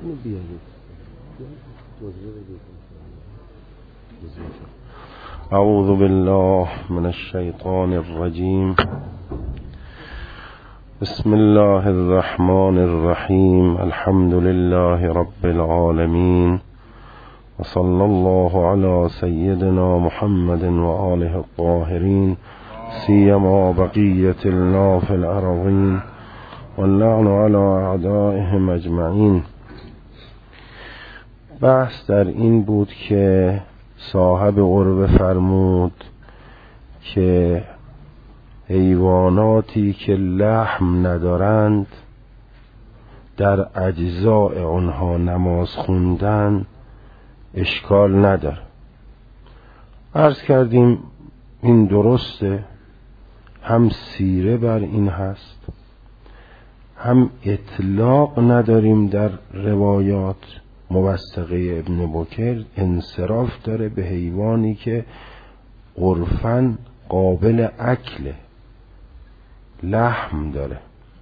اعوذ بالله من الشیطان الرجیم. بسم الله الرحمن الرحیم. الحمد لله رب العالمین و صلی الله علی سیدنا محمد و آله الطاهرین سیما بقیة الله فی الارضین واللعن علی اعدائهم اجمعین. بحث در این بود که صاحب عربه فرمود که حیواناتی که لحم ندارند در اجزاء آنها نماز خوندن اشکال نداره. عرض کردیم این درسته، هم سیره بر این هست، هم اطلاق نداریم در روایات. موثقه ابن بکر انصراف داره به حیوانی که عرفاً قابل اکله، لحم داره.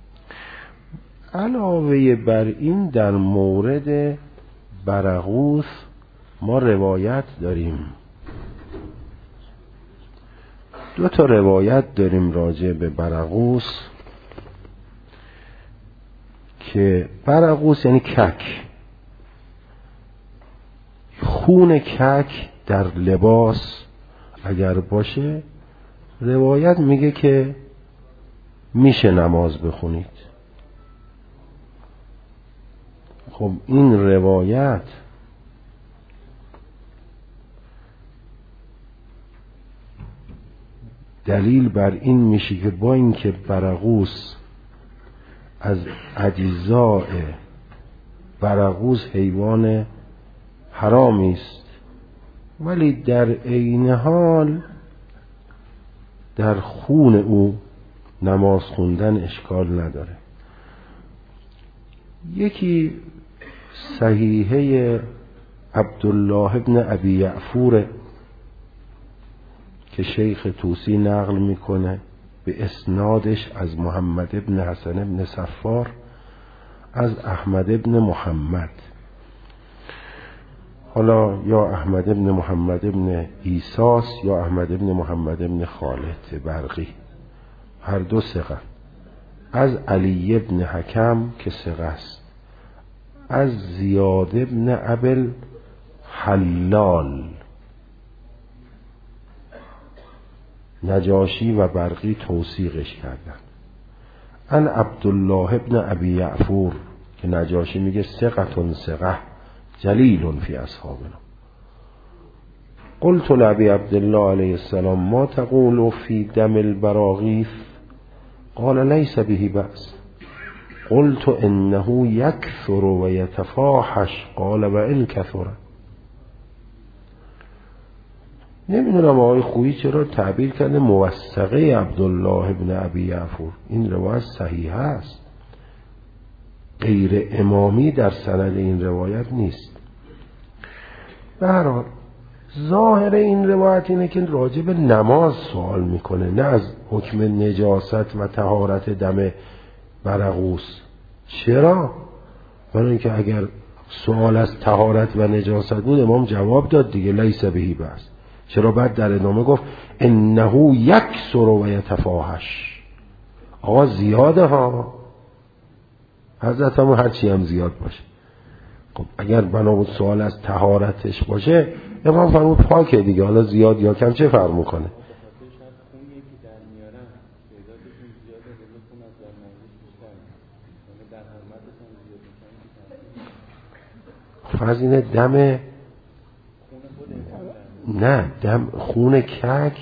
علاوه بر این در مورد برغوث ما روایت داریم، 2 تا روایت داریم راجع به برغوث که برغوث یعنی کک، خون کک در لباس اگر باشه روایت میگه که میشه نماز بخونید. خب این روایت دلیل بر این میشه که با اینکه برغوث از اجزاء برغوث حیوان حرامی است، ولی در عین حال در خون او نماز خوندن اشکال نداره. یکی صحیحه عبدالله ابن ابی یعفور که شیخ طوسی نقل میکنه به اسنادش از محمد ابن حسن ابن صفار از احمد ابن محمد، حالا یا احمد ابن محمد ابن ایساس یا احمد ابن محمد ابن خالد برقی، هر دو ثقه. از علی ابن حکم که ثقه است، از زیاد ابن ابل حلال. نجاشی و برقی توثیقش کردن. ان عبدالله ابن ابی یعفور که نجاشی میگه ثقة ثقه جلیل فی اصحابنا. قلت لابی عبدالله علیه السلام ما تقول فی دم البراغیث؟ قال لیس به بأس. قلت انه یکثر و یتفاحش. قال و ان کثر. نمیدونم آقای خویی چرا تعبیر کرده موثقه عبدالله ابن ابی یعفور. این روایت صحیح است، غیر امامی در سند این روایت نیست. به هر حال ظاهر این روایت اینه که راجع به نماز سوال میکنه، نه از حکم نجاست و طهارت دم برغوث. چرا؟ برای اینکه اگر سوال از طهارت و نجاست بود امام جواب داد دیگه، لیس بهی بس. چرا بعد در ادامه گفت انه یکثر و یتفاحش؟ آقا زیاده ها، حضرت هم هرچی هم زیاد باشه. خب اگر بنابود سوال از طهارتش باشه امام فرمود پاکه دیگه، حالا زیاد یا کم چه فرق میکنه؟ فرض اینه دم نه دم خون کک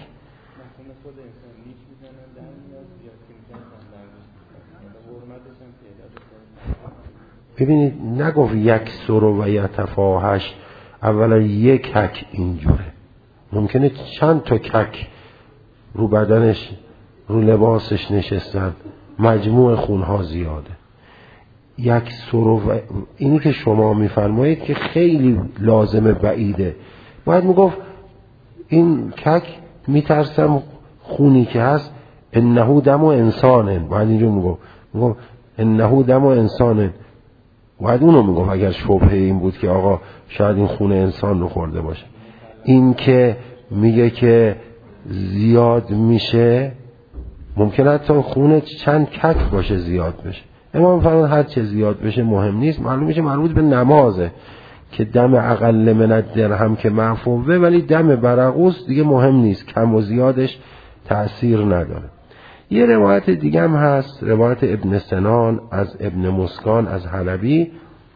ببینید نگفت یکثر و یتفاحش. اولا یک کک اینجوره، ممکنه چند تا کک رو بدنش رو لباسش نشستن، مجموع خونها زیاده. یکثر و اینی که شما میفرمایید که خیلی لازمه بعیده. باید میگفت این کک میترسم خونی که هست انه دم و انسانه، باید اینجور میگفت انه دم و انسانه. باید اونو میگفت اگر شبهه این بود که آقا شاید این خون انسان رو خورده باشه. این که میگه که زیاد میشه، ممکنه حتی خون چند کک باشه زیاد بشه. امام فرمان هر چه زیاد بشه مهم نیست. معلوم میشه مربوط به نمازه که دم اقل من الدرهم که معفوه، ولی دم برغوث دیگه مهم نیست، کم و زیادش تأثیر نداره. یه روایت دیگه هم هست، روایت ابن سنان از ابن مسکان از حلبی: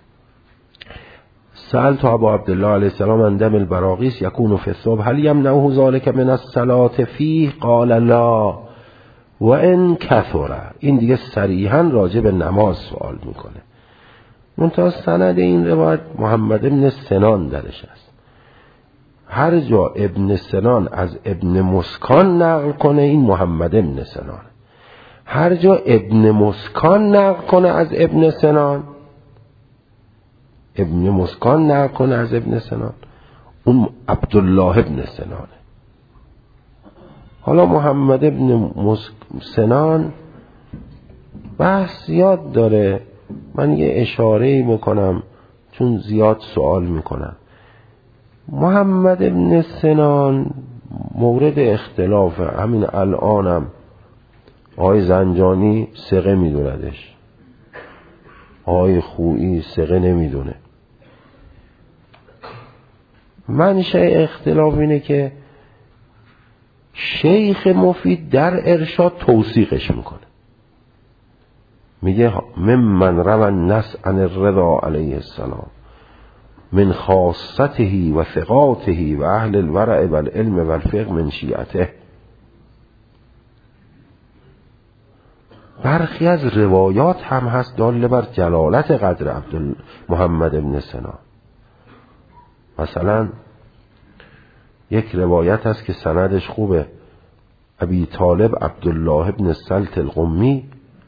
سألت ابا عبدالله علیه السلام عن دم البراغیث یکون فی الصبح هل یمنعه ذلک من الصلاة فیه؟ قال لا و ان کثر. این دیگه صریحا راجع به نماز سوال میکنه. منتها سند این روایت محمد ابن سنان درش است. هر جا ابن سنان از ابن مسکان نقل کنه این محمد ابن سنان، هر جا ابن مسکان نقل کنه از ابن سنان، ابن مسکان نقل کنه از ابن سنان، اون عبدالله ابن سنانه. حالا محمد ابن سنان بحث زیاد داره، من یه اشاره‌ای میکنم چون زیاد سوال میکنم. محمد ابن سنان مورد اختلافه. همین الانم آقای زنجانی ثقه میدوندش، آقای خویی ثقه نمیدونه. منشأ اختلاف اینه که شیخ مفید در ارشاد توثیقش میکنه، میگه ممن روى النص عن الرضا علیه السلام من خاصته و ثقاته و اهل الورع و العلم و الفقه من شیعته. برخی از روایات هم هست داله بر جلالت قدر محمد ابن سنان. مثلا یک روایت هست که سندش خوبه، ابی طالب عبدالله ابن السلط القمی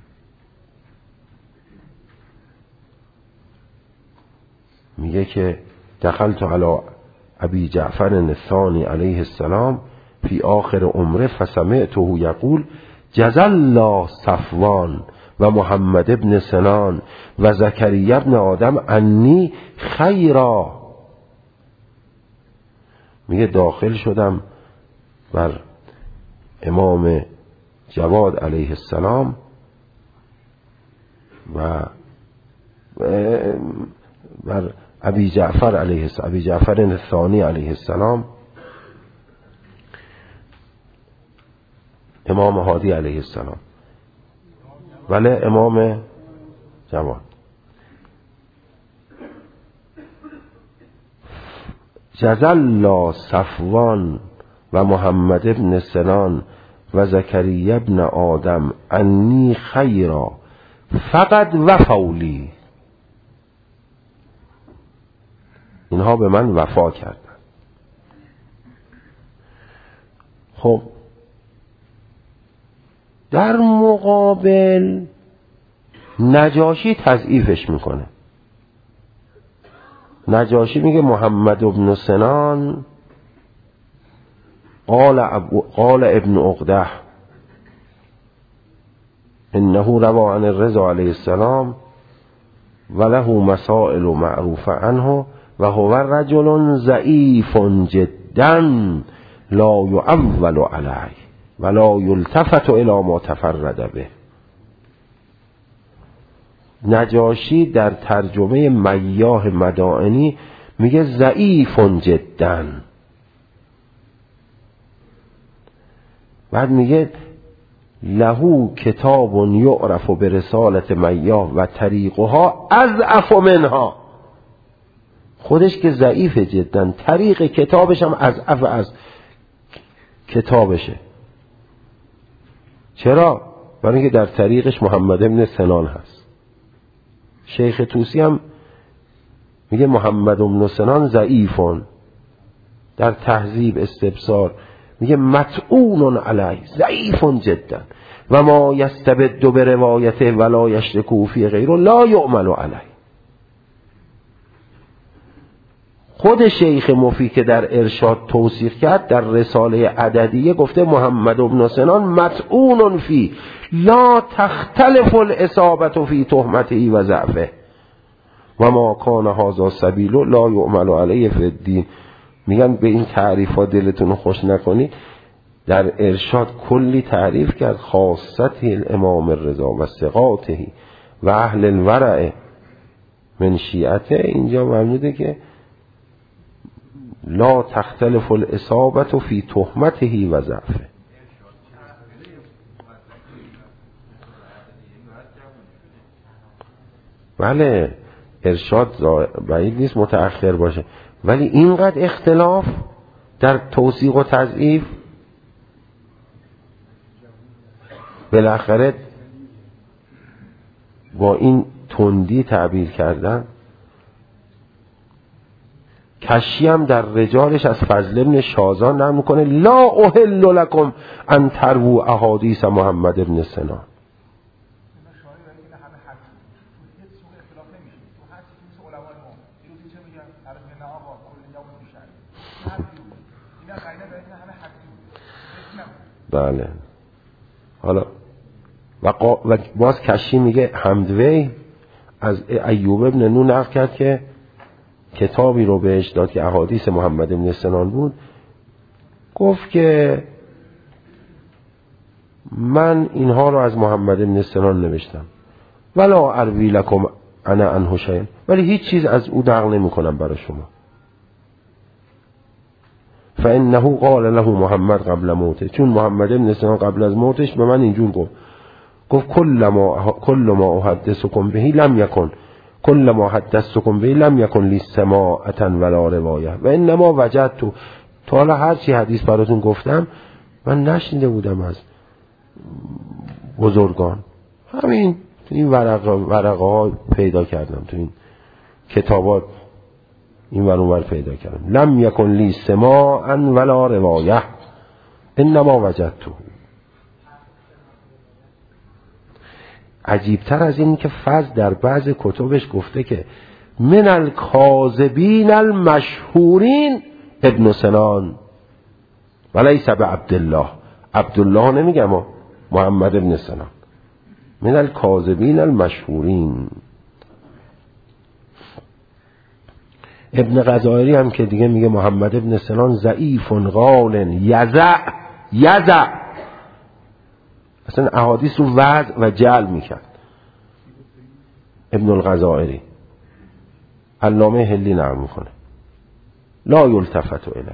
میگه که دخلت علی ابی جعفر الثانی علیه السلام فی آخر عمره فسمعته یقول جزا الله صفوان و محمد ابن سنان و زکریا ابن آدم انی خیرا. میگه داخل شدم بر امام جواد علیه السلام و بر ابی جعفر علیه السلام، ابی جعفر الثانی علیه السلام، امام هادی علیه السلام، ولی امام جواد. جزا الله صفوان و محمد ابن سنان و زکریا ابن آدم انی خیرا فقط وفولی. اینها به من وفا کردن. خب در مقابل نجاشی تضعیفش میکنه. نجاشی میگه محمد ابن سنان قال ابن عقده انه روى عن الرضا علیه السلام وله مسائل معروف عنه و هو رجل ضعیف جدا لا يعول علیه ولا یلتفت الی ما تفرد به. نجاشی در ترجمه میاه مدائنی میگه ضعیف جدا، بعد میگه له کتاب یعرف برسالت میاه و طریقها اضعف منها. خودش که ضعیف جدا، طریق کتابش هم اضعف از کتابشه. چرا؟ برای اینکه در طریقش محمد ابن سنان هست. شیخ طوسی هم میگه محمد ابن سنان ضعیفون. در تهذیب استبصار میگه مطعون علیه ضعیف جدا و ما یستبد بروایته ولا یشرک فی غیره لا یعمل علیه. خود شیخ مفید که در ارشاد توصیف کرد در رساله عددیه گفته محمد ابن سنان مطعون فی لا تختلف الاصابه فی تهمته و ضعفه. و ما کان هذا سبیل لا یعمل علیه فی الدین. میگن به این تعریفات دلتون خوش نکنید. در ارشاد کلی تعریف کرد، خاصته الامام الرضا و ثقاته و اهل الورع من شیعته. اینجا فرموده که لا تختلف الاصابه فی تهمته و ضعفه. بله ارشاد بعید نیست متأخر باشه، ولی اینقدر اختلاف در توثیق و تضعیف بالاخره با این تندی تعبیر کردن. کشی هم در رجالش از فضل ابن شازان نقل میکنه لا احل لکم ان تروا احادیث محمد ابن سنان. بله حالا و باز کشی میگه حمدوی از ایوب ابن نون نقل کرد که کتابی رو بهش داد که احادیث محمد ابن سنان بود. گفت که من اینها رو از محمد ابن سنان نوشتم ولا اروی لکم انا عنه شیئا، ولی هیچ چیز از او نقل نمی کنم برای شما. فانه قال له محمد قبل موته، چون محمد ابن سنان قبل از موتش به من اینجور گفت کل ما احدثکم به لم یکن کل ما حدثتکم به لم یکن لی سماعة ولا روایه و انما وجدت. تا حالا هر چی حدیث براتون گفتم من نشنیده بودم از بزرگان، همین تو این ورقه ها پیدا کردم، تو این کتابات این ور اون ور پیدا کردم. لم یکن لی سماعا ولا روایه انما وجدته. عجیبتر از این که فضل در بعض کتبش گفته که من الکاذبین المشهورین ابن سنان ولیس به عبدالله. عبدالله نمیگم، محمد ابن سنان. من الکاذبین المشهورین. ابن غزائری هم که دیگه میگه محمد ابن سنان ضعیف قال یزع اصلا احادیث رو وضع و جعل میکرد. ابن الغزائری علامه هلی نقل میکنه لا یلتفت الیه.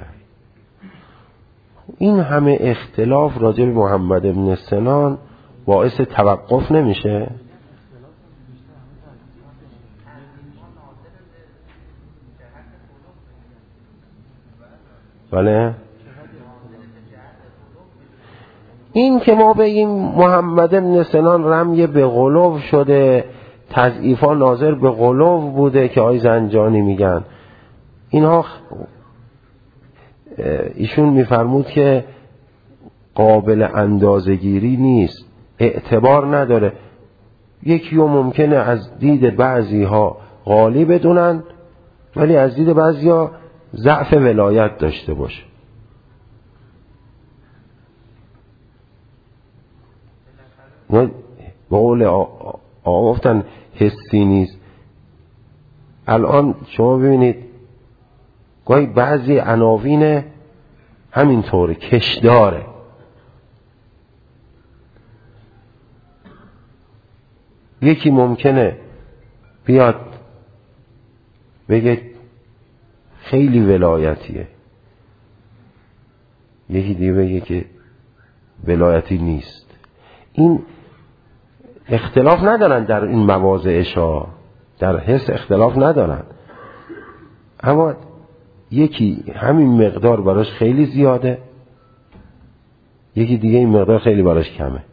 این همه اختلاف راجع به محمد ابن سنان باعث توقف نمیشه؟ بله این که ما بگیم محمد ابن سنان رمی به غلو شده، تضعیفا ناظر به غلو بوده که آی زنجانی میگن، اینها ایشون میفرمود که قابل اندازه‌گیری نیست، اعتبار نداره. یکی رو ممکنه از دید بعضی ها غالی بدونن ولی از دید بعضی ها ضعف ولایت داشته باشه. به قول آقا گفتن حسی نیست. الان شما ببینید گاهی بعضی عناوین همینطوره کشداره، یکی ممکنه بیاد بگه خیلی ولایتیه، یکی دیگه بگه که ولایتی نیست. این اختلاف ندارن در این مواضعشا، در حس اختلاف ندارن، اما یکی همین مقدار براش خیلی زیاده، یکی دیگه این مقدار خیلی براش کمه.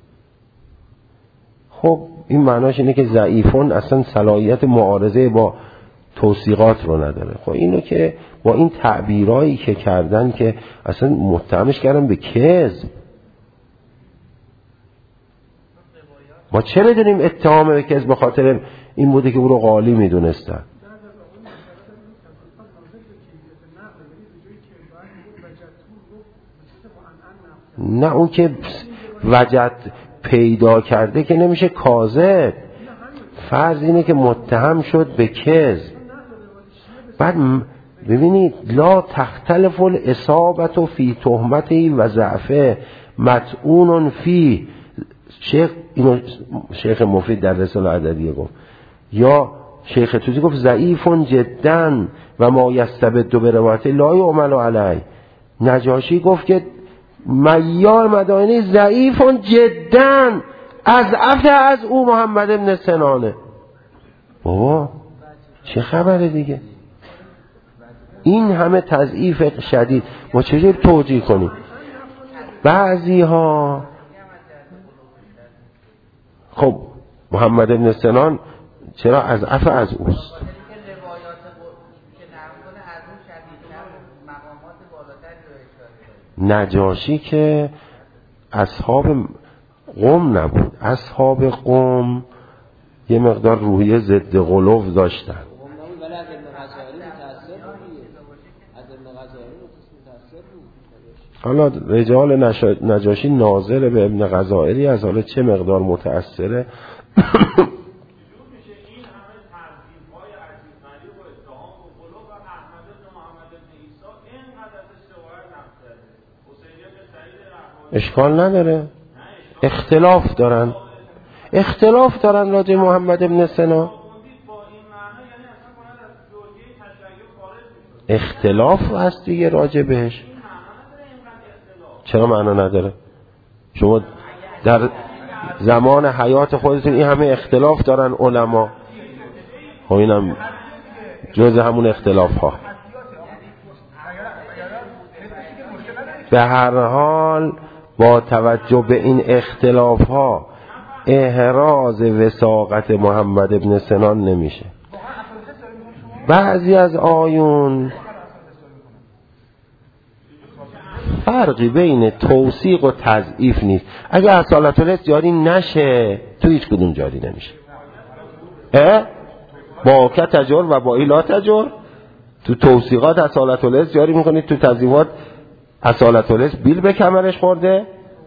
خب این معناش اینه که ضعیفون اصلا صلاحیت معارضه با توثیقات رو نداره. خب اینو که با این تعبیرایی که کردن که اصلا متهمش کردن به کذب. ما چه بدونیم اتهام به کذب به خاطر این بوده که او رو قالی میدونستن؟ نه اون که وجد پیدا کرده که نمیشه کاذب. فرض اینه که متهم شد به کذب. بعد ببینید لا تختلف الاصابة فی تهمته و ضعفه مطعون فی. شیخ مفید در رساله عددیه گفت، یا شیخ توسی گفت ضعیف جدا و ما یستبد به روایت لا یعمل علیه. نجاشی گفت که میار مدائنی ضعیف جدا از او محمد بن سنانه. بابا چه خبره دیگه؟ این همه تضعیف شدید ما چجور توجیه کنیم؟ بعضی ها خب محمد بن سنان چرا از اوست؟ نجاشی که اصحاب قوم نبود. اصحاب قوم یه مقدار روحیه ضد غلو داشتن. حالا رجال نجاشی ناظر به ابن غزائری از حالا چه مقدار متأثره اشکال نداره. اختلاف دارن راجع محمد بن سنا. اختلاف هست دیگه راجع بهش. چرا معنا نداره؟ شما در زمان حیات خودتون این همه اختلاف دارن علما. خب اینم جز همون اختلاف ها. به هر حال با توجه به این اختلاف ها احراز وثاقت محمد ابن سنان نمیشه. بعضی از آیون فرقی بین توثیق و تضعیف نیست. اگه اصالت الاسم جاری نشه تو هیچ کدوم جاری نمیشه. با که تجر و با لا تجر. تو توثیقات اصالت الاسم جاری میکنید، تو تضعیفات اصالت الاسم بیل به کمرش خورده.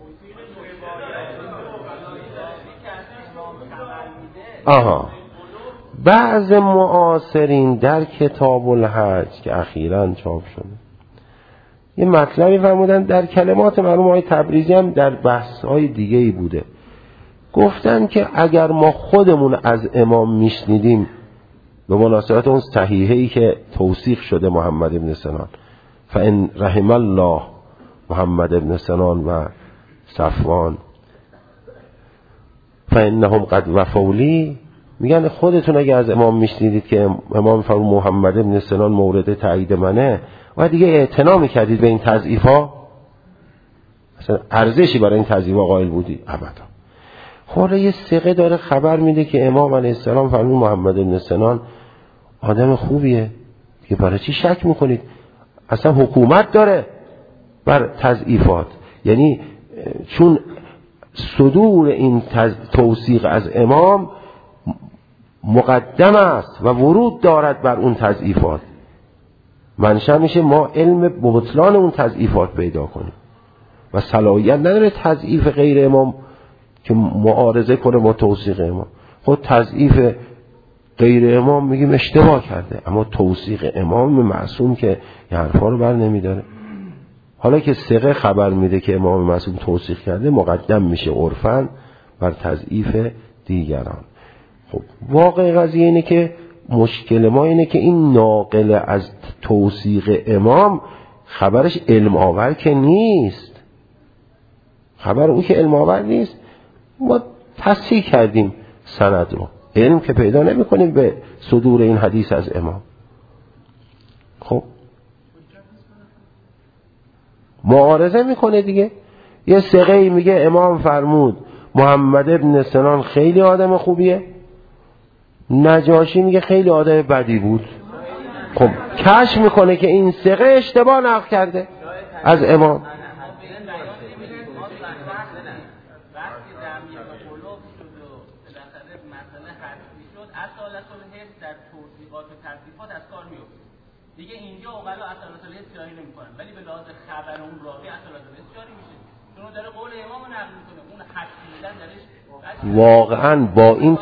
بعض معاصرین در کتاب الحج که اخیراً چاپ شده یه مطلبی فرمودن، در کلمات مرحوم آقای تبریزی هم در بحث‌های دیگه‌ای بوده. گفتن که اگر ما خودمون از امام میشنیدیم به مناسبت اون صحیحه‌ای که توثیق شده محمد بن سنان، فإن رحم الله محمد بن سنان و صفوان فإنهم قد وفولی، میگن خودتون اگه از امام میشنیدید که امام فرمود محمد بن سنان مورد تایید منه و دیگه اعتنا میکردید به این تضعیف‌ها، اصلا ارزشی برای این تضعیف‌ها قائل بودی؟ ابدا. خوره یه ثقه داره خبر میده که امام علیه السلام فرمود محمد بن سنان آدم خوبیه، دیگه برای چی شک میکنید؟ اصلا حکومت داره بر تضعیفات. یعنی چون صدور این توثیق از امام مقدم است و ورود دارد بر اون تضعیفات، منشأ میشه ما علم بطلان اون تضعیفات پیدا کنیم و صلاحیت نداره تضعیف غیر امام که معارضه کنه با توثیق امام. خود تضعیف غیر امام میگیم اشتباه کرده، اما توثیق امام معصوم که این حرفا رو بر نمیداره. حالا که ثقه خبر میده که امام معصوم توثیق کرده، مقدم میشه عرفاً بر تضعیف دیگران. خب واقع قضیه اینه که مشکل ما اینه که این ناقل از توثیق امام خبرش علم آور که نیست. خبر او که علم آور نیست، ما تصحیح کردیم سند رو، علم که پیدا نمی کنیم به صدور این حدیث از امام. خب معارضه میکنه دیگه. یه ثقه‌ای میگه امام فرمود محمد ابن سنان خیلی آدم خوبیه، نجاشی میگه خیلی آدم بدی بود. خب کشف میکنه که این ثقه اشتباه نقل کرده از امام. دیگه اینجا اوغلا اصالت الاسم جاری نمی‌کنن، ولی به لحاظ خبر اون راوی اصالت الاسم جاری میشه. چون داره قول امام نقل میکنه، اون حد میدن درش واقعا با این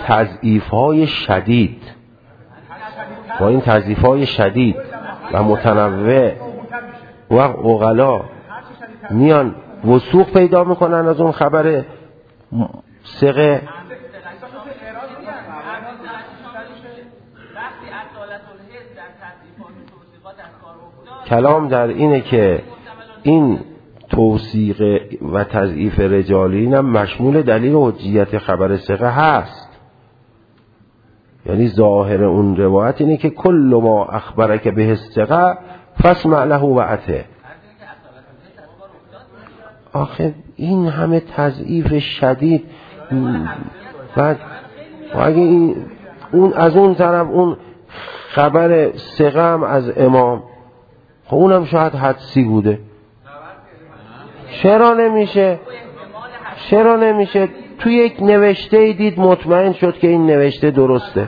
تضعیف‌های شدید و متنوع و عقلا میان وثوق پیدا میکنن از اون خبر ثقه. کلام در اینه که این توثیق و تضعیف رجالی هم مشمول دلیل حجیت خبر ثقه هست. یعنی ظاهر اون روایت اینه که کل ما اخبرک به الثقه فاسمع له و اطع. آخه این همه تضعیف شدید بعد اگه اون از اون طرف اون خبر ثقه هم از امام، خب اونم شاید حدسی بوده. چرا نمیشه توی یک نوشته دید مطمئن شد که این نوشته درسته؟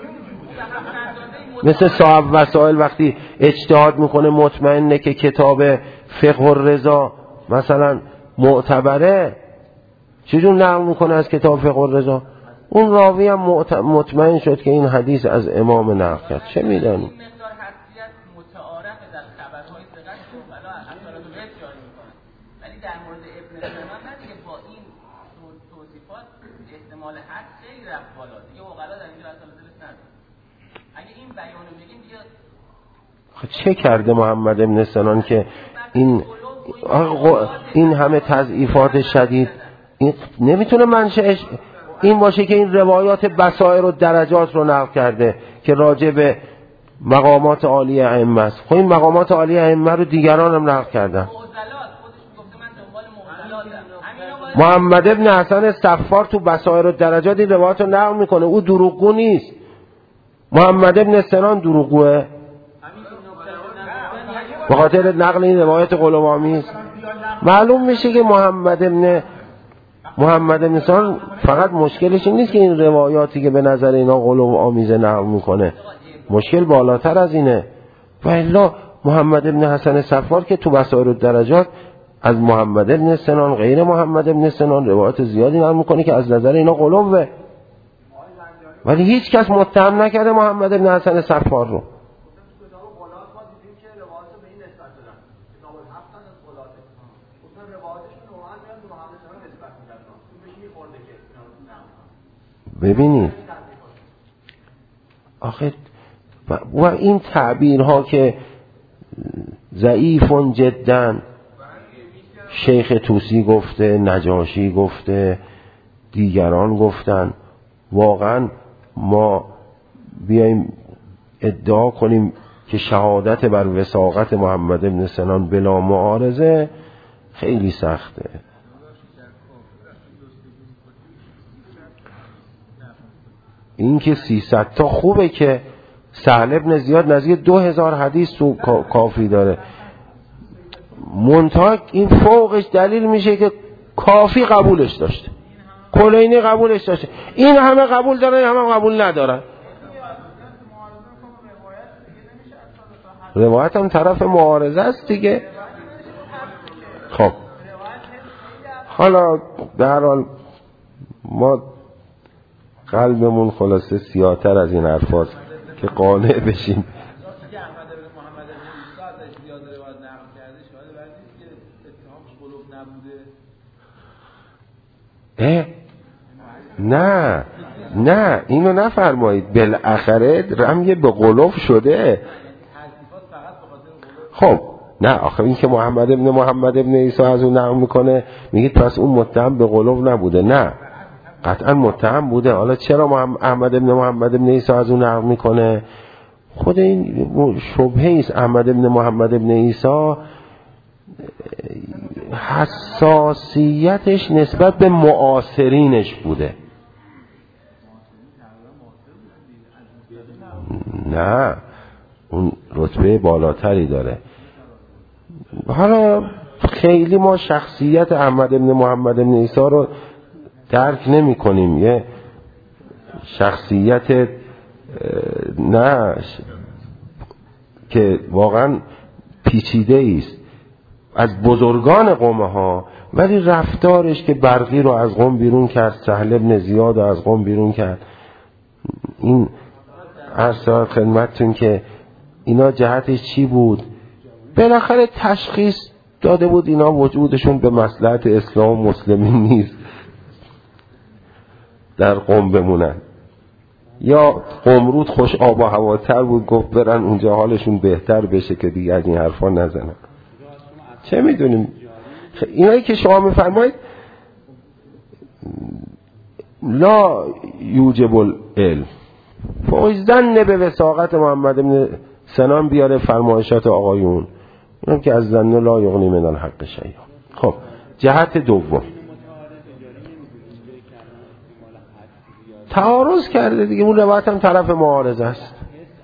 مثل صاحب وسائل وقتی اجتهاد میکنه مطمئنه که کتاب فقه الرضا مثلا معتبره، چجور نقل میکنه از کتاب فقه الرضا؟ اون راوی هم مطمئن شد که این حدیث از امام نقل کرد. چه میدانی؟ چه کرده محمد ابن سنان که این همه تضعیفات شدید؟ این نمیتونه منشأش این باشه که این روایات بصائر و درجات رو نقل کرده که راجع به مقامات عالی ائمه است. خب این مقامات عالی ائمه رو دیگران هم نقل کردن. محمد ابن حسن صفار تو بصائر و درجات این روایات رو نقل میکنه، او دروغگو نیست. محمد ابن سنان دروغگوه به خاطر نقل این روایت قلوآمیز. معلوم میشه که محمد ابن سنان فقط مشکلش این نیست که این روایاتی که به نظر اینا قلوآمیزه نقل میکنه، مشکل بالاتر از اینه. و الا محمد ابن حسن صفار که تو بصائر الدرجات از محمد ابن سنان غیر محمد ابن سنان روایت زیادی نقل میکنه که از نظر اینا قلوه، ولی هیچ کس متهم نکرده محمد ابن حسن صفار رو. ببینید آخه و این تعبیرها که ضعیفون جداً شیخ طوسی گفته، نجاشی گفته، دیگران گفتن، واقعا ما بیایم ادعا کنیم که شهادت بر وثاقت محمد ابن سنان بلا معارضه خیلی سخته. این که 300 تا خوبه که سهل ابن زیاد نزدیک 2000 حدیث تو کافی داره، منتها این فوقش دلیل میشه که کافی قبولش داشته، کلینی قبولش داشته، این همه قبول دارن، این همه قبول ندارن. روایت هم طرف معارضه است دیگه. خب حالا در حال ما قلبمون خلاصه سیاه‌تر از این حرفاست که قانع بشیم. نه اینو نفرمایید، بالاخره رمی به قلوب شده. خب نه آخه این که محمد ابن عیسی از اون نقل میکنه میگید پس اون متهم به قلوب نبوده. نه قطعا متهم بوده. حالا چرا احمد ابن عیسی از اون نقل میکنه؟ خود این شبهه است. احمد ابن محمد ابن عیسی حساسیتش نسبت به معاصرینش بوده. نه اون رتبه بالاتری داره. حالا خیلی ما شخصیت احمد ابن محمد ابن عیسی رو درک نمی کنیم. یه شخصیت نه که واقعا پیچیده است. از بزرگان قوم ها، ولی رفتارش که برقی رو از قوم بیرون کرد، سهل ابن زیاد رو از قوم بیرون کرد، این عرض خدمتتون که اینا جهتش چی بود؟ بالاخره تشخیص داده بود اینا وجودشون به مصلحت اسلام و مسلمین نیست در قوم بمونن، یا قمرود خوش آب و هواتر بود گفت برن اونجا حالشون بهتر بشه که دیگه از این حرفا نزنن. چه میدونیم اینایی که شما میفرمایید لا یوجب العلم، فوزدن به وثاقت محمد بن سنان بیاره فرمایشات آقایون، اینم که از زن لا یغنی من الحق شیئا. خب جهت دوم تعارض کرده دیگه، اون روایت هم طرف معارض است،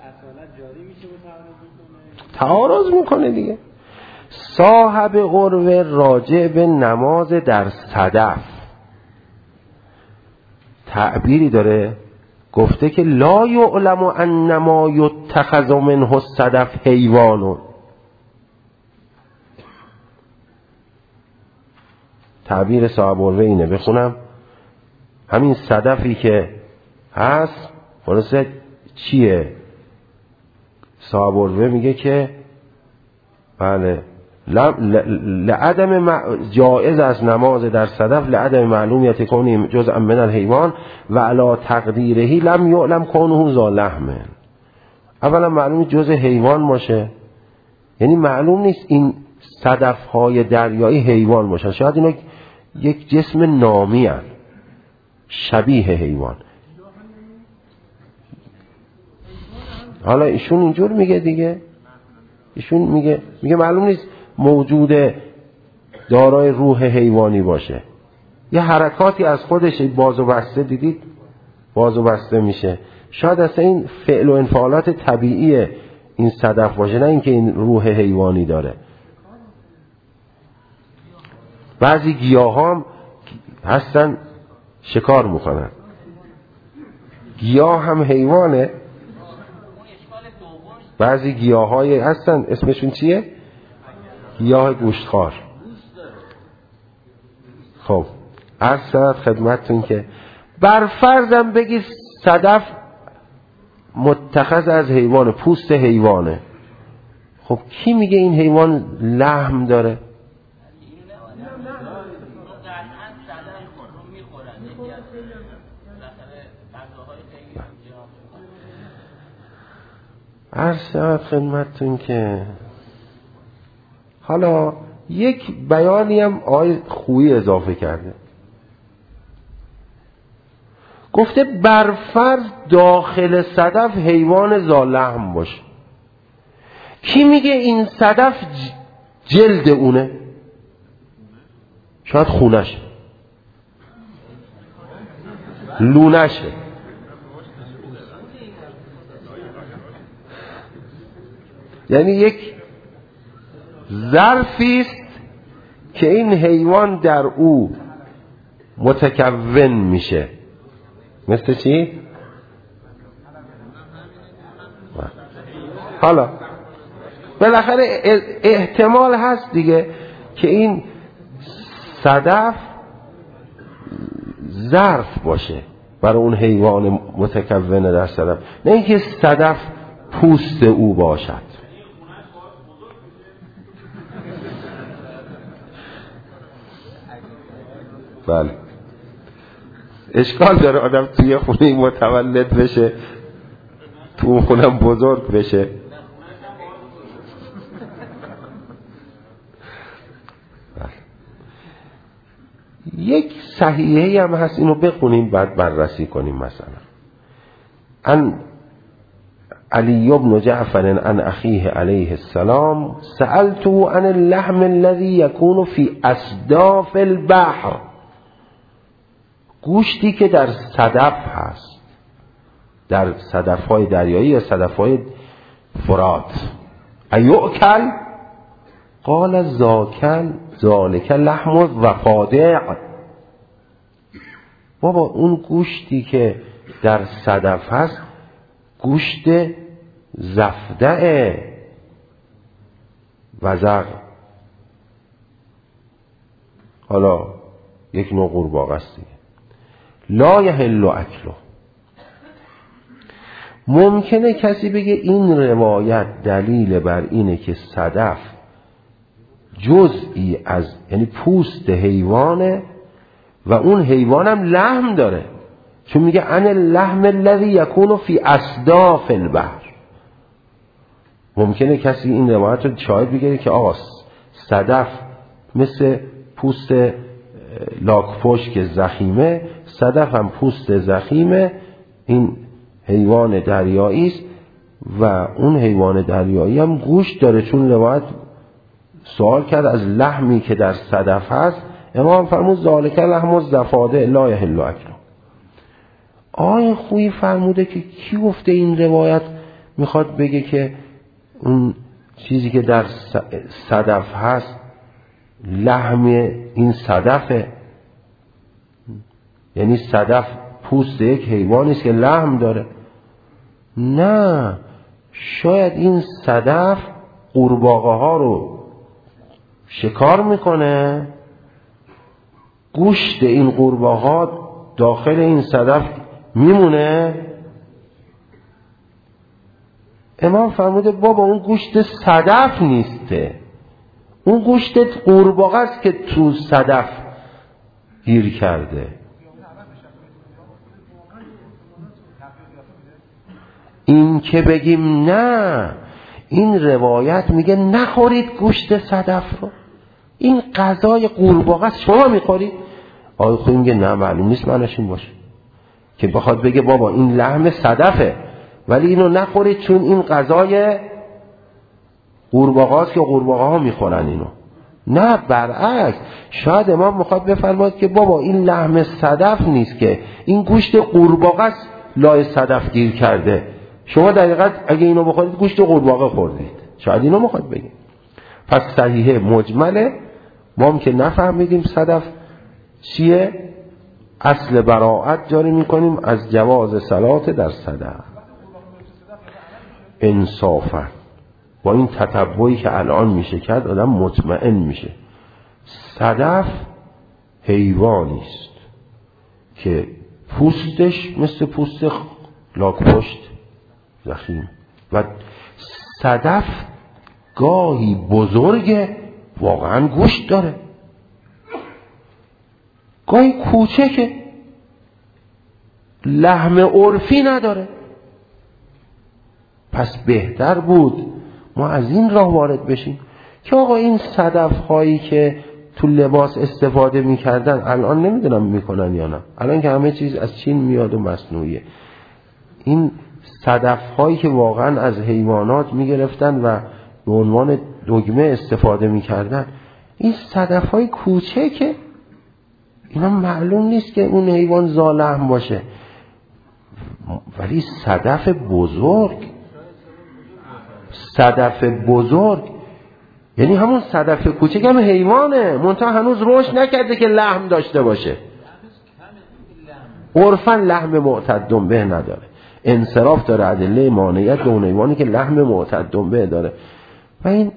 تعارض میکنه دیگه. صاحب قروه راجع به نماز در صدف تعبیری داره، گفته که لا یعلم انما یتخذ منه الصدف حیوان. تعبیر صاحب قروه اینه، بخونم همین صدفی که هست خلاصه چیه؟ صاحب قروه میگه که بله لعدم جائز از نماز در صدف لعدم معلومیت کونه جزء من الحیوان و علی تقدیرهی لم یعلم کونه ذا لحم. اولا معلوم جزء حیوان باشه، یعنی معلوم نیست این صدف های دریایی حیوان باشن، شاید اینا یک جسم نامی هست شبیه حیوان. حالا ایشون اینجور میگه دیگه، ایشون میگه معلوم نیست موجود دارای روح حیوانی باشه، یه حرکاتی از خودش باز و بسته دیدید باز و بسته میشه، شاید اصلا این فعل و انفعالات طبیعی این صدف باشه، نه اینکه این روح حیوانی داره. بعضی گیاه هم هستن شکار میکنن، گیاه هم حیوانه. بعضی گیاه های هستن اسمشون چیه؟ گیاه گوشتخوار. خب عرض شد خدمتتون که بر فرضم بگی صدف متخذ از حیوان، پوست حیوانه، خب کی میگه این حیوان لحم داره؟ عرض شد خدمتتون که حالا یک بیانی هم آقای خویی اضافه کرده، گفته برفرض داخل صدف حیوان ذا لحم باشه، کی میگه این صدف جلد اونه؟ شاید خونشه، لونشه، یعنی یک ظرفی است که این حیوان در او متکون میشه. مثل چی؟ حالا بالاخره احتمال هست دیگه که این صدف ظرف باشه برای اون حیوان متکون در صدف، نه اینکه صدف پوست او باشد. بله اشکال داره آدم توی خونه متولد بشه، تو اون خونم بزرگ بشه. یک صحیحه هم هست، اینو بخونیم بعد بررسی کنیم. مثلا ان علی بن جعفر عن اخیه علیه السلام سألته عن اللحم الذي يكون في اصداف البحر، گوشتی که در صدف هست، در صدف‌های دریایی یا صدف‌های فرات، ایؤکل؟ قال ذالک لحم وفادع. بابا اون گوشتی که در صدف هست گوشت زفدع وزغ، حالا یک نوع قورباغه است دیگه. لا یحل اکله. ممکنه کسی بگه این روایت دلیل بر اینه که صدف جزئی از یعنی پوست حیوانه و اون حیوانم لحم داره، چون میگه ان اللحم الذی یکون فی اصداف البحر. ممکنه کسی این روایت رو شاهد بگیره که آقا صدف مثل پوست لاک‌پشت که زخیمه، صدف هم پوست زخیمه، این حیوان دریایی است و اون حیوان دریایی هم گوشت داره، چون روایت سوال کرد از لحمی که در صدف هست، امام فرمود ذالک لحم الضفادع لا یحل اکله. آقای خویی فرموده که کی گفته این روایت میخواد بگه که اون چیزی که در صدف هست لحم این صدفه؟ یعنی صدف پوست یک حیوانی است که لحم داره؟ نه، شاید این صدف قورباغه ها رو شکار میکنه، گوشت این قورباغه ها داخل این صدف میمونه. امام فرموده بابا اون گوشت صدف نیسته، اون گوشت قورباغه است که تو صدف گیر کرده. این که بگیم نه، این روایت میگه نخورید گوشت صدف رو، این غذای قورباغه است شما میخورید. آقای خویی میگه نه، معلوم نیست معناش این باشه که بخواد بگه بابا این لحم صدفه ولی اینو نخورید چون این غذای قورباغه است که قورباغه ها میخورن اینو. نه، برعکس، شاید امام میخواد بفرماید که بابا این لحم صدف نیست که این گوشت قورباغه است لای صدف گیر کرده، شما دقیقاً اگه اینو بخورید گوشت قورباغه خوردید. شاید اینو میخواد بگه. پس صحیحه مجمله، ما هم که نفهمیدیم صدف چیه، اصل براءت جاری میکنیم از جواز صلات در صدف. انصافا با این تتبعی که الان میشه کرد آدم مطمئن میشه صدف حیوانی است که پوستش مثل پوست لاک‌پشت زخیم و صدف گاهی بزرگه واقعا گوشت داره، گاهی کوچکه لحم عرفی نداره. پس بهتر بود ما از این راه وارد بشیم که آقا این صدف هایی که تو لباس استفاده میکردن الان نمیدونم میکنن یا نه، الان که همه چیز از چین میاد و مصنوعیه، این صدف هایی که واقعا از حیوانات میگرفتن و به عنوان دگمه استفاده میکردن، این صدف های کوچکه، اینا معلوم نیست که اون حیوان ذالحم باشه، ولی صدف بزرگ یعنی همون صدف کوچک هم حیوانه منتها هنوز رشد نکرده که لحم داشته باشه. عرفاً لحم معتد به نداره، انصراف داره ادله مانعیت به اون حیوانی که لحم معتد به داره و این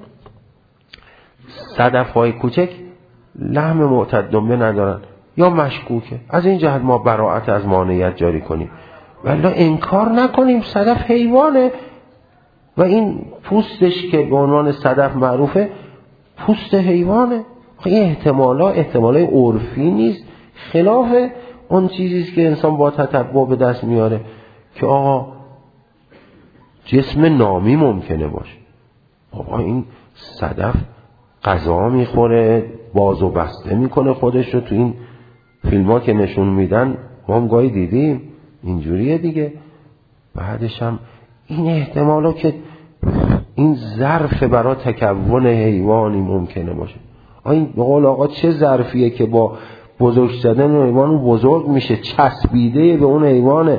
صدف های کوچک لحم معتد به ندارن یا مشکوکه. از این جهت ما براءت از مانعیت جاری کنیم ولی انکار نکنیم صدف حیوانه و این پوستش که به عنوان صدف معروفه پوست حیوانه. این احتمالای عرفی نیست، خلاف اون چیزیست که انسان با تتبع به دست میاره که آقا جسم نامی ممکنه باشه. آقا این صدف غذا میخوره، باز و بسته میکنه خودش رو، تو این فیلم ها که نشون میدن ما هم گاهی دیدیم اینجوریه دیگه. بعدش هم این احتمالا که این ظرف برای تکون حیوانی ممکنه باشه. این به قول آقا چه ظرفیه که با بزرگ شدن حیوان بزرگ میشه، چسبیده به اون حیوانه،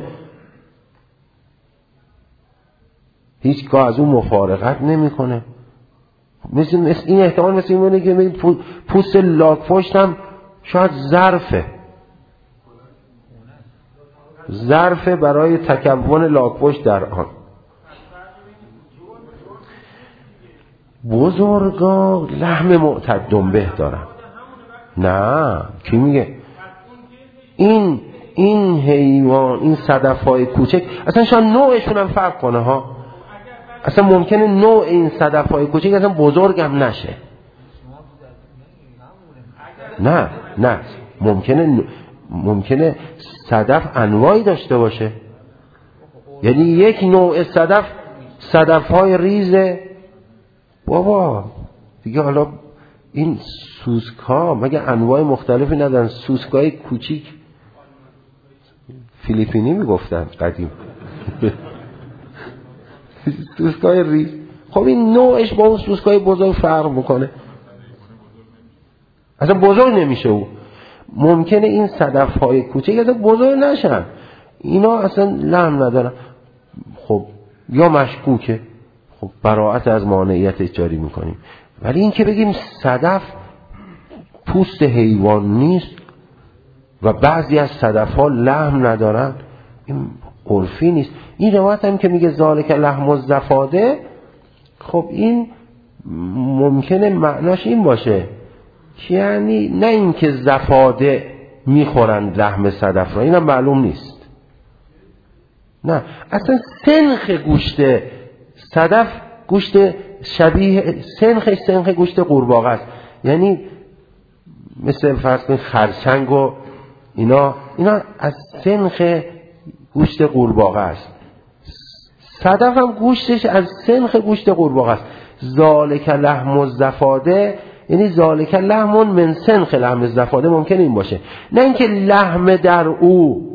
هیچگاه از اون مفارقت نمیکنه. مثل این احتمال مثل این مونه که پوست لاک‌پشت هم شاید ظرفه برای تکون لاک‌پشت در آن. بزرگا لحم معتد به دارن، نه کی میگه این حیوان، این صدف‌های کوچک اصلا شاید نوعشون هم فرق کنه ها. اصلا ممکنه نوع این صدف‌های کوچک اصلا بزرگ هم نشه. نه ممکنه صدف انواعی داشته باشه. یعنی یک نوع صدف‌های ریزه بابا دیگه. حالا این سوسک‌ها مگه انواع مختلفی ندارن؟ سوسک‌های کوچیک فیلیپینی میگفتن قدیم سوسک‌های ریز. خب این نوعش با اون سوسک‌های بزرگ فرق میکنه، اصلا بزرگ نمیشه. او ممکنه این صدف‌های کوچک اصلا بزرگ نشن، اینا اصلا لحم ندارن. خب یا مشکوکه، خب براءت از مانعیت جاری میکنیم. ولی این که بگیم صدف پوست حیوان نیست و بعضی از صدف‌ها لحم ندارن، این عرفی نیست. این روایت هم که میگه ذالک لحم الزفاده، خب این ممکنه معناش این باشه که یعنی نه این که زفاده میخورن لحم صدف را، اینم معلوم نیست. نه اصلا سنخ گوشت صدف گوشت شبیه سنخ گوشت قورباغه است. یعنی مثل فرض کنید خرچنگ و اینا از سنخ گوشت قورباغه است. صدف هم گوشتش از سنخ گوشت قورباغه است. ذالک لحم الزفاده یعنی ذالک لحم من سنخ لحم الزفاده، ممکن این باشه. نه اینکه لحم در او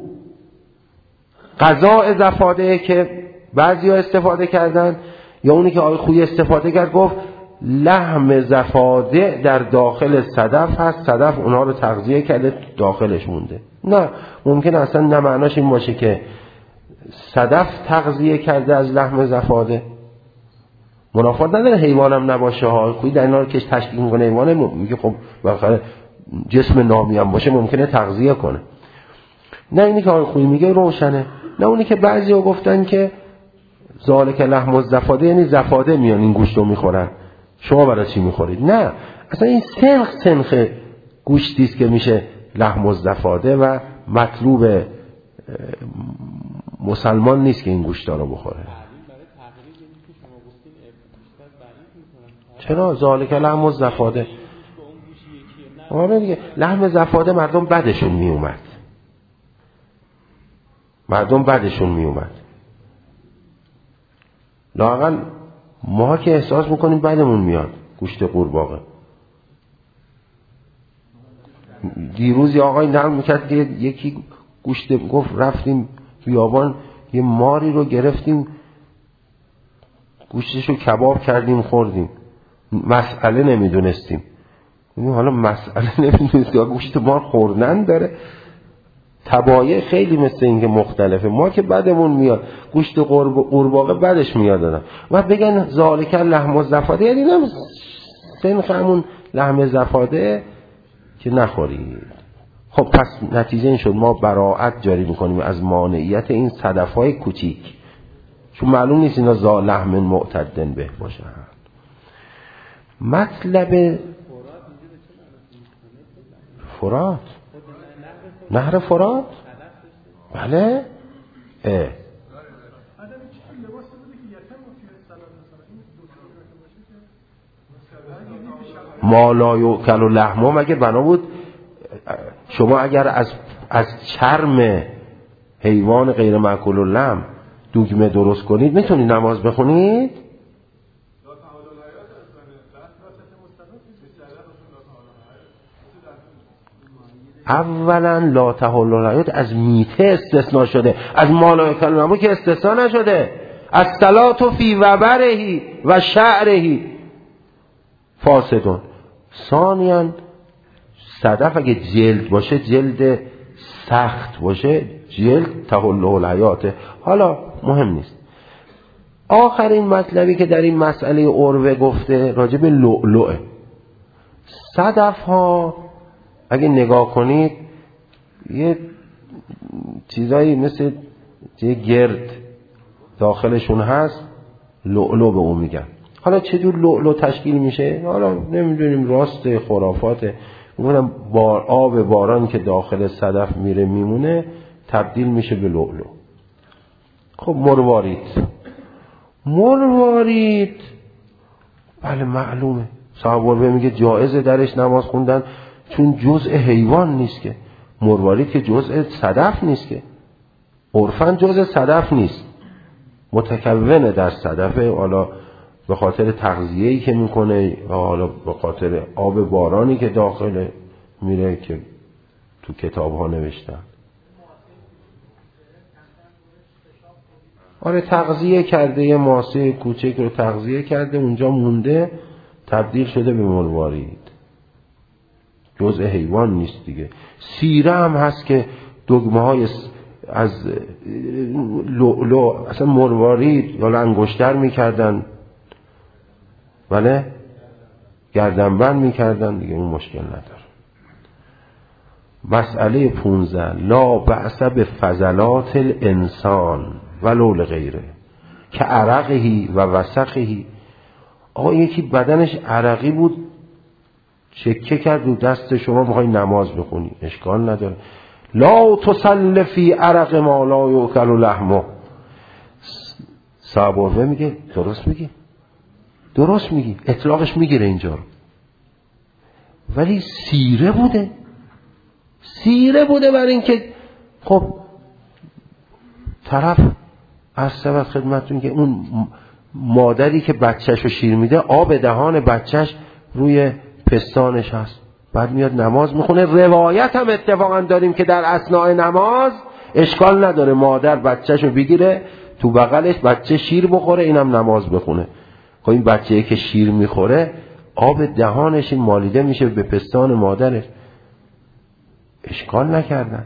غذاء زفاده که بعضیا استفاده کردن، یا اونی که آقای خویی استفاده کرد گفت لحم زفاده در داخل صدف هست، صدف اونها رو تغذیه کرده داخلش مونده. نه ممکن اصلا نه معناش این باشه که صدف تغذیه کرده از لحم زفاده. منافات نداره حیوانم نباشه ها. خویی در اینا رو که تشکیل میکنه حیوانه، میگه خب بالاخره جسم نامی هم باشه ممکنه تغذیه کنه. نه اینی که آقای خویی میگه روشنه. نه اونی که بعضیا گفتن که ذالک لحم الزفاده یعنی زفاده میان این گوشت رو میخورن، شما برای چی میخورید؟ نه اصلا این سنخ گوشتی است که میشه لحم الزفاده و مطلوب مسلمان نیست که این گوشتا رو بخوره. چرا ذالک لحم الزفاده؟ آره دیگه لحم زفاده مردم بدشون میومد. لااقل ما که احساس میکنیم بدمون میاد گوشت قورباغه. دیروز یه آقای نقل میکرد که یکی گوشت گفت رفتیم بیابان یه ماری رو گرفتیم گوشتشو کباب کردیم خوردیم، مسئله نمیدونستیم. حالا مسئله نمیدونستیم گوشت مار خوردن داره. طبایع خیلی مثل این که مختلفه. ما که بدمون میاد گوشت قورباغه بدش میاد دادن و بگن ذالک لحم الزفاده یعنی نه سنخ همون لحم زفاده که نخورید. خب پس نتیجه این شد ما براءت جاری میکنیم از مانعیت این صدفهای کوچیک، چون معلوم نیست اینا لحم معتدن به باشن. مطلب فرات، نهر فرات، بله ما لا یؤکل لحمه. مگه بنا بود شما اگر از چرم حیوان غیر مأکول اللحم دوگمه درست کنید میتونید نماز بخونید؟ اولا لا تحل الحیات از میته استثناء شده، از ما لا یؤکل لحمه که استثناء نشده. از صلات فی وبرهی و شعرهی فاسدون. ثانیاً صدف اگه جلد باشه، جلد سخت باشه، جلد تحل الحیاته. حالا مهم نیست. آخرین مطلبی که در این مسئله عروه گفته راجع به لؤلؤه. صدف ها اگه نگاه کنید یه چیزایی مثل یه گرد داخلشون هست، لؤلؤ به اون میگن. حالا چجور لؤلؤ تشکیل میشه؟ حالا نمیدونیم، راست خرافات، میگم آب باران که داخل صدف میره میمونه تبدیل میشه به لؤلؤ. خب مروارید بله معلومه. صاحب الورده میگه جایزه درش نماز خوندن چون جزء حیوان نیست که. مروارید که جزء صدف نیست که. عرفاً جزء صدف نیست، متکونه در صدفه، حالا به خاطر تغذیه‌ای که میکنه، حالا به خاطر آب بارانی که داخل میره که تو کتاب ها نوشتن. آره تغذیه کرده، یه ماسه کوچک رو تغذیه کرده اونجا مونده تبدیل شده به مروارید، جزء حیوان نیست دیگه. سیره هم هست که دگمه های از لؤلؤ اصلا مروارید یا انگشتر میکردن، بله گردنبند میکردن دیگه، اون مشکل نداره. مسئله 15 لا بأس بفضلات الانسان ولو لغیره که عرقهی و وسخهی. آقا یکی بدنش عرقی بود چکه کرد رو دست شما میخوای نماز بخونی اشکال نداره. لا تصل فی عرق ما لا یؤکل لحمه. صاحب الورده میگه درست میگی اطلاقش میگیره اینجا رو، ولی سیره بوده برای اینکه خب طرف از سبت خدمتون که اون مادری که بچهش رو شیر میده آب دهان بچهش روی پستانش هست، بعد میاد نماز میخونه. روایت هم اتفاقا داریم که در اثناء نماز اشکال نداره مادر بچهش رو بگیره تو بغلش، بچه شیر بخوره اینم نماز بخونه. خب این بچه‌ای که شیر میخوره آب دهانش این مالیده میشه به پستان مادرش، اشکال نکردن.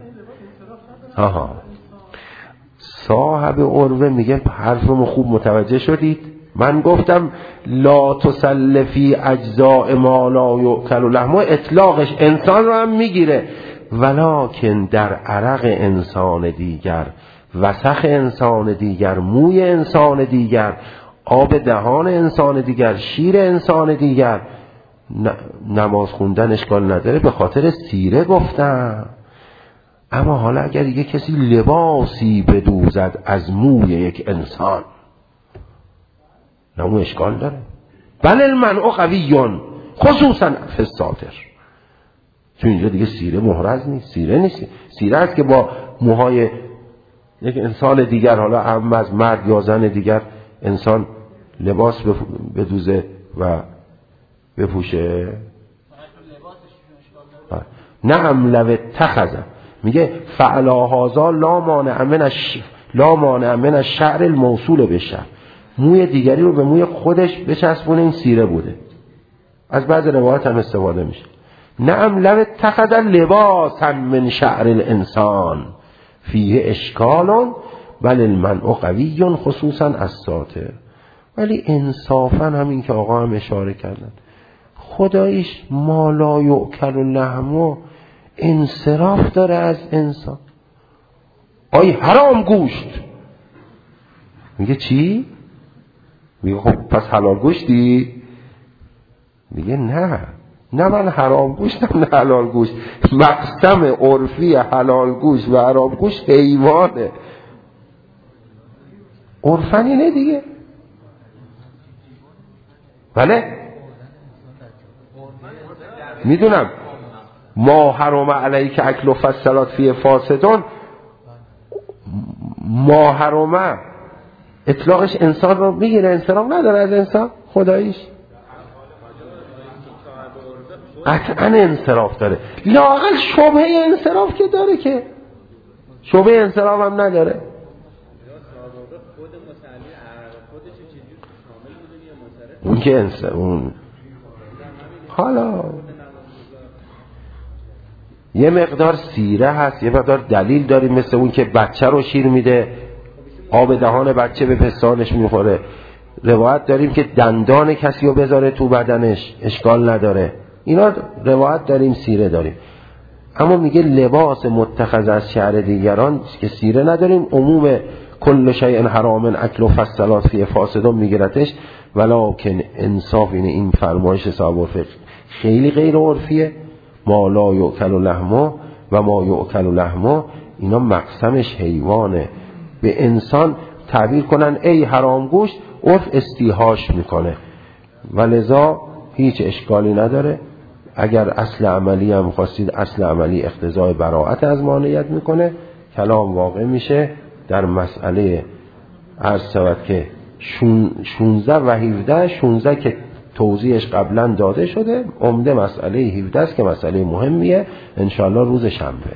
صاحب الورده میگه حرفمو خوب متوجه شدید؟ من گفتم لا تسل فی اجزاء ما لا یؤکل لحمه، اطلاقش انسان رو هم میگیره، ولکن در عرق انسان دیگر، وسخ انسان دیگر، موی انسان دیگر، آب دهان انسان دیگر، شیر انسان دیگر نماز خوندن اشکال نداره، به خاطر سیره گفتم. اما حالا اگر یه کسی لباسی بدوزد از موی یک انسان نمو اشکال داره. بل المنع قویون خصوصا فی الساتر. چون اینجا دیگه سیره محرز نیست، سیره است که با موهای یک انسان دیگر، حالا هم از مرد یا زن دیگر، انسان لباس بدوزه و بپوشه. نعم لو اتخذ، میگه فعلا هذا لا مانع من الشعر الموصول بالشعر، موی دیگری رو به موی خودش بچسبونه، این سیره بوده. از بعض روایات هم استفاده میشه. نعم لو اتخذ لباسا من شعر الانسان فیه اشکال بل المنع قوی خصوصا الساتر. ولی انصافا همین که آقا هم اشاره کردن، خداییش ما لا یؤکل لحمه انصراف داره از انسان. آی حرام گوشت، میگه چی؟ میگه خب پس حلال گوشتی؟ میگه نه من حرام گوشتم نه حلال گوشت. مقسم عرفی حلال گوشت و حرام گوشت حیوانه، عرفن اینه دیگه. بله میدونم ما حرام علیک اکل و فصلات فی فاسدون، ما حرامه اطلاقش انسان رو میگیره، انسان نداره از انسان، خداییش قطعا انصراف داره. لااقل شبهه انصراف که داره، که شبهه انصراف هم نداره. اون که اون حالا یه مقدار سیره هست، یه مقدار دلیل داریم، مثل اون که بچه رو شیر میده آب دهان بچه به پستانش میخوره. روایت داریم که دندان کسی رو بذاره تو بدنش اشکال نداره، اینا روایت داریم، سیره داریم. اما میگه لباس متخذ از شعر دیگران که سیره نداریم. عموم کل شیء حرام اکل و فصلات فی فاسدون میگیرتش، ولکن انصاف اینه این فرمایش صاحب الفقه خیلی غیر عرفیه. ما لا یؤکل لحمه و ما یؤکل لحمه، اینا مقسمش حیوانه. به انسان تعبیر کنن ای حرام گوشت، عرف استیحاش میکنه و لذا هیچ اشکالی نداره. اگر اصل عملی هم خواستید، اصل عملی اقتضای براءت از مانعیت میکنه. کلام واقع میشه در مسئله عرض شود که 16 و 17. 16 که توضیحش قبلا داده شده، عمده مسئله 17 است که مسئله مهمیه، انشاءالله روز شنبه.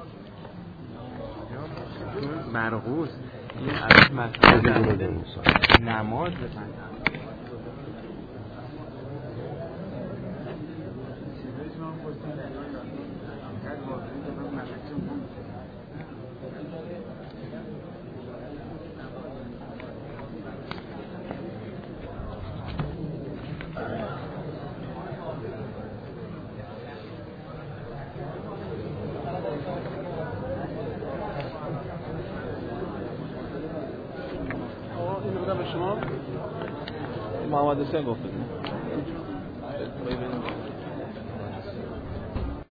مرغوز این از مسئله نماز محمد حسین گفت